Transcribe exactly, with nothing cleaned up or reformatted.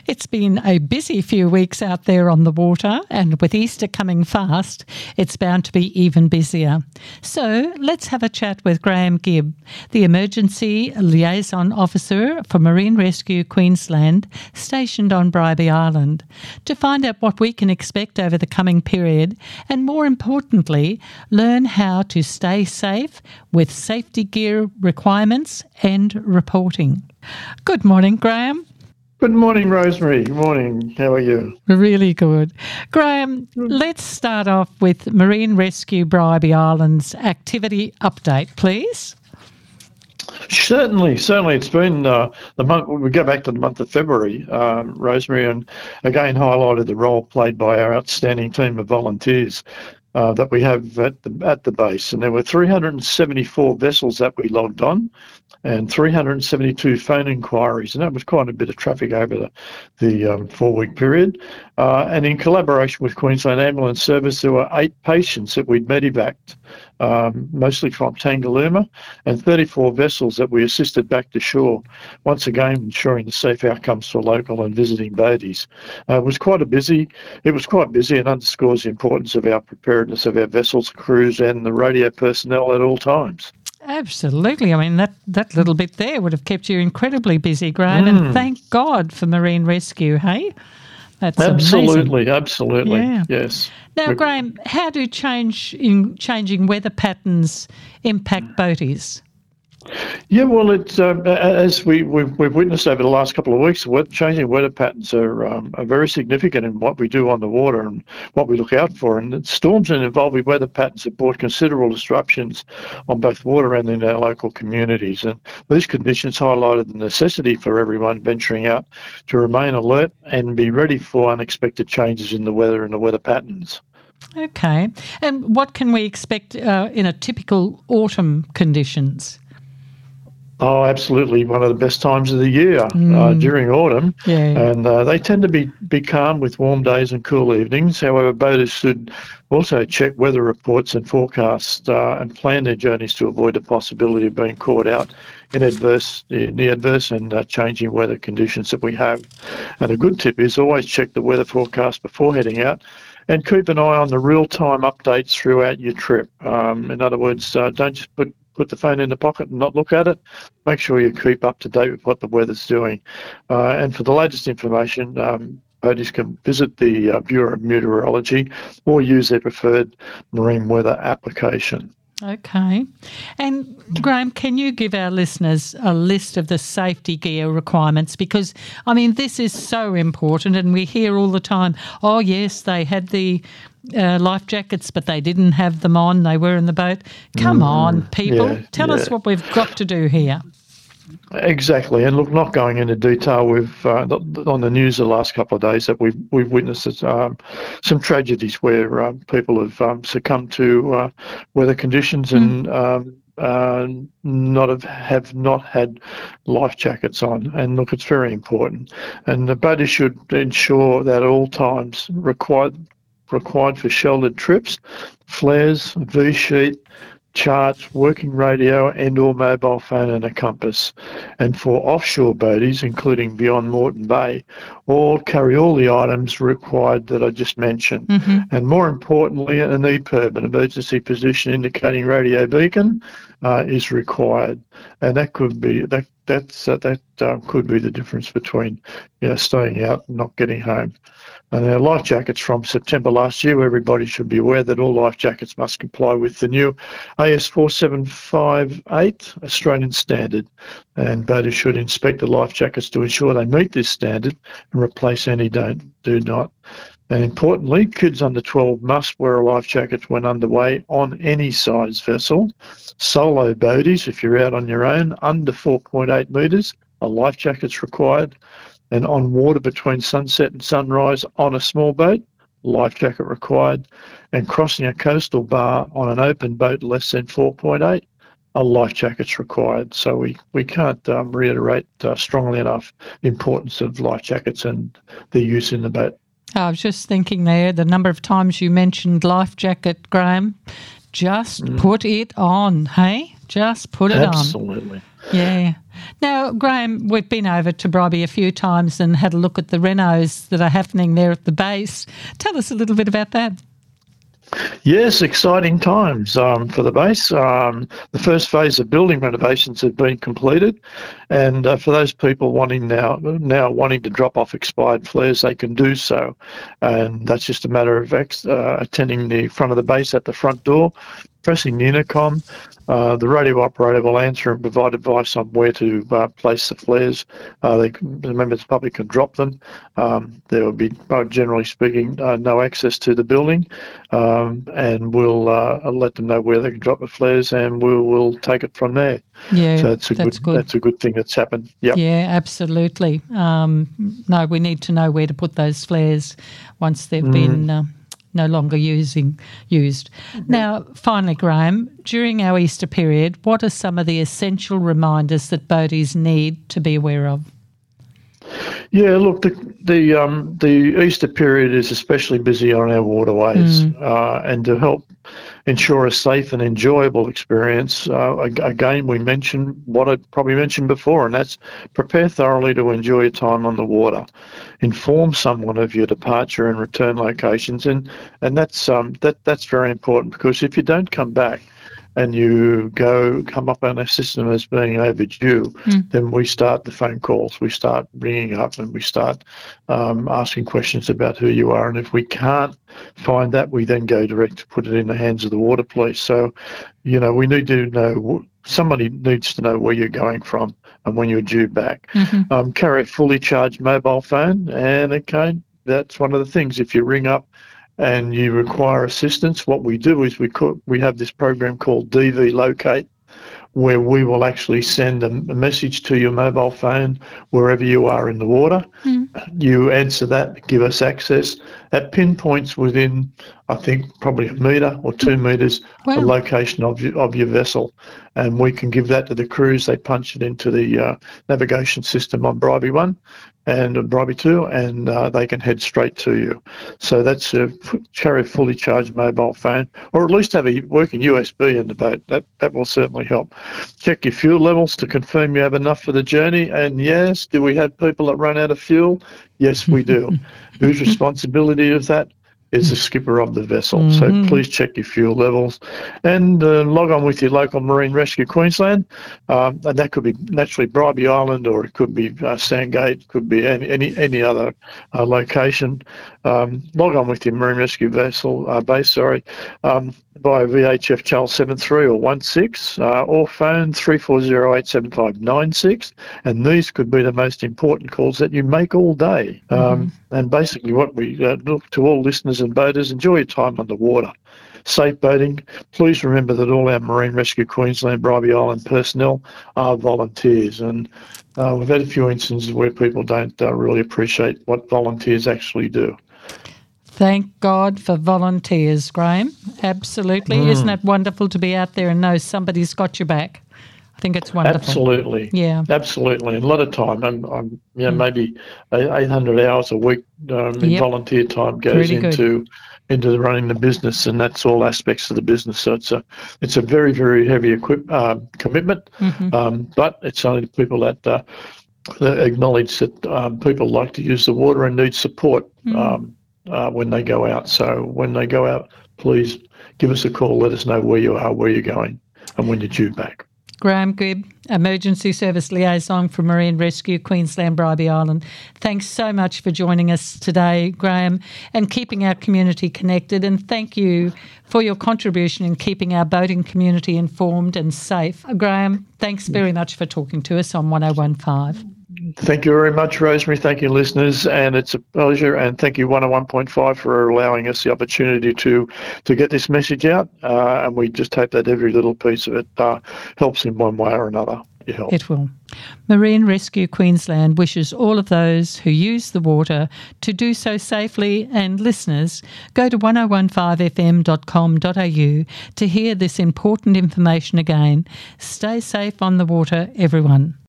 It's been a busy few weeks out there on the water, and with Easter coming fast, it's bound to be even busier. So let's have a chat with Graham Gibb, the Emergency Liaison Officer for Marine Rescue Queensland, stationed on Bribie Island, to find out what we can expect over the coming period and, more importantly, learn how to stay safe with safety gear requirements and reporting. Good morning, Graham. Good morning, Rosemary. Good morning. How are you? Really good. Graham, let's start off with Marine Rescue Bribie Island's activity update, please. Certainly, certainly. It's been uh, the month, we go back to the month of February, um, Rosemary, and again highlighted the role played by our outstanding team of volunteers uh, that we have at the, at the base. And there were three hundred seventy-four vessels that we logged on, and three hundred seventy-two phone inquiries, and that was quite a bit of traffic over the, the um, four-week period. Uh, and in collaboration with Queensland Ambulance Service, there were eight patients that we'd medevaced, um, mostly from Tangalooma, and thirty-four vessels that we assisted back to shore, once again ensuring the safe outcomes for local and visiting boaties. Uh, it was quite a busy, it was quite busy and underscores the importance of our preparedness of our vessels, crews and the radio personnel at all times. Absolutely. I mean, that, that little bit there would have kept you incredibly busy, Graham, mm. and thank God for Marine Rescue, hey? That's absolutely, amazing. absolutely, yeah. yes. Now, We're, Graham, how do change in changing weather patterns impact boaties? Yeah, well, it's uh, as we, we've, we've witnessed over the last couple of weeks, weather, changing weather patterns are, um, are very significant in what we do on the water and what we look out for. And storms and evolving weather patterns have brought considerable disruptions on both water and in our local communities. And these conditions highlighted the necessity for everyone venturing out to remain alert and be ready for unexpected changes in the weather and the weather patterns. Okay. And what can we expect uh, in a typical autumn conditions? Oh, absolutely. One of the best times of the year mm. uh, during autumn. Yeah. And uh, they tend to be, be calm with warm days and cool evenings. However, boaters should also check weather reports and forecasts uh, and plan their journeys to avoid the possibility of being caught out in adverse, in the adverse and uh, changing weather conditions that we have. And a good tip is always check the weather forecast before heading out and keep an eye on the real-time updates throughout your trip. Um, in other words, uh, don't just put put the phone in the pocket and not look at it. Make sure you keep up to date with what the weather's doing. Uh, and for the latest information, um, boaties can visit the uh, Bureau of Meteorology or use their preferred marine weather application. Okay. And Graham, can you give our listeners a list of the safety gear requirements? Because, I mean, this is so important and we hear all the time, oh, yes, they had the uh, life jackets, but they didn't have them on. They were in the boat. Come mm, on, people. Yeah, Tell yeah. us what we've got to do here. Exactly, and look, not going into detail, we've uh, on the news the last couple of days that we've we've witnessed um, some tragedies where um, people have um, succumbed to uh, weather conditions mm. and um, uh, not have, have not had life jackets on. And look, it's very important, and the boaters should ensure that at all times required required for sheltered trips, flares, V-sheet, charts, working radio and or mobile phone and a compass. And for offshore boaties, including beyond Moreton Bay, all carry all the items required that I just mentioned. Mm-hmm. And more importantly, an E P I R B, an emergency position indicating radio beacon, uh, is required. And that could be that that's uh, that uh, could be the difference between you know staying out and not getting home. And our life jackets from September last year, everybody should be aware that all life jackets must comply with the new A S four seven five eight Australian standard. And boaters should inspect the life jackets to ensure they meet this standard and replace any don't do not. And importantly, kids under twelve must wear a life jacket when underway on any size vessel. Solo boaties, if you're out on your own, under four point eight metres, a life jacket's required. And on water between sunset and sunrise on a small boat, life jacket required. And crossing a coastal bar on an open boat less than four point eight, a life jacket's required. So we, we can't um, reiterate uh, strongly enough the importance of life jackets and their use in the boat. I was just thinking there, the number of times you mentioned life jacket, Graham, just mm. put it on, hey? Just put it Absolutely. on. Absolutely. Yeah. Now, Graham, we've been over to Bribie a few times and had a look at the renos that are happening there at the base. Tell us a little bit about that. Yes, exciting times um, for the base. Um, the first phase of building renovations have been completed, and uh, for those people wanting now now wanting to drop off expired flares, they can do so, and that's just a matter of ex- uh, attending the front of the base at the front door, pressing the intercom. Uh, the radio operator will answer and provide advice on where to uh, place the flares. Uh, they can, the members of the public can drop them. Um, there will be, uh, generally speaking, uh, no access to the building, um, and we'll uh, let them know where they can drop the flares, and we'll, we'll take it from there. Yeah, so that's a that's good, good. That's a good thing that's happened. Yep. Yeah, absolutely. Um, no, we need to know where to put those flares once they've mm. been. Uh, no longer using used. Mm-hmm. Now, finally, Graham, during our Easter period, what are some of the essential reminders that boaties need to be aware of? Yeah, look, the the um, the Easter period is especially busy on our waterways, mm. uh, and to help ensure a safe and enjoyable experience, uh, again, we mentioned what I probably mentioned before, and that's prepare thoroughly to enjoy your time on the water. Inform someone of your departure and return locations, and and that's um that that's very important, because if you don't come back and you go come up on our system as being overdue, mm. then we start the phone calls, we start ringing up, and we start um, asking questions about who you are. And if we can't find that, we then go direct to put it in the hands of the water police. So, you know, we need to know, somebody needs to know where you're going from and when you're due back. Mm-hmm. Um, carry a fully charged mobile phone, and okay, that's one of the things. If you ring up and you require assistance, what we do is we call, we have this program called D V Locate, where we will actually send a, a message to your mobile phone wherever you are in the water. Mm. You answer that, give us access. That pinpoints within, I think, probably a metre or two metres, wow. the location of your, of your vessel. And we can give that to the crews. They punch it into the uh, navigation system on Bribie one and Bribie two, and uh, they can head straight to you. So that's a carry a fully charged mobile phone, or at least have a working U S B in the boat. That that will certainly help. Check your fuel levels to confirm you have enough for the journey. And yes, do we have people that run out of fuel? Yes, we do. Whose responsibility is that? Is the skipper of the vessel. Mm-hmm. So please check your fuel levels, and uh, log on with your local Marine Rescue Queensland. Um, and that could be naturally Bribie Island, or it could be uh, Sandgate, could be any any, any other uh, location. Um, log on with your Marine Rescue vessel uh, base, sorry, um, via V H F channel seven three or one six, uh, or phone three four zero eight seven five nine six. And these could be the most important calls that you make all day. Um, mm-hmm. And basically what we uh, look to all listeners and boaters, enjoy your time on the water. Safe boating. Please remember that all our Marine Rescue Queensland Bribie Island personnel are volunteers, and uh, we've had a few instances where people don't uh, really appreciate what volunteers actually do. Thank God for volunteers, Graham. Absolutely. Mm. Isn't it wonderful to be out there and know somebody's got your back? I think it's wonderful. Absolutely. Yeah. Absolutely. And a lot of time, I'm, I'm you know, mm. maybe eight hundred hours a week um, in yep. volunteer time goes Pretty into good. into running the business, and that's all aspects of the business. So it's a it's a very, very heavy equip, uh, commitment, mm-hmm. um, but it's only the people that, uh, that acknowledge that um, people like to use the water and need support mm. um, uh, when they go out. So when they go out, please give us a call. Let us know where you are, where you're going, and when you're due back. Graham Gibb, Emergency Service Liaison for Marine Rescue Queensland Bribie Island. Thanks so much for joining us today, Graham, and keeping our community connected. And thank you for your contribution in keeping our boating community informed and safe. Graham, thanks very much for talking to us on one oh one point five. Thank you very much, Rosemary. Thank you, listeners, and it's a pleasure. And thank you, one oh one point five, for allowing us the opportunity to to get this message out. Uh, and we just hope that every little piece of it uh, helps in one way or another. It helps. It will. Marine Rescue Queensland wishes all of those who use the water to do so safely. And listeners, go to ten fifteen f m dot com dot a u to hear this important information again. Stay safe on the water, everyone.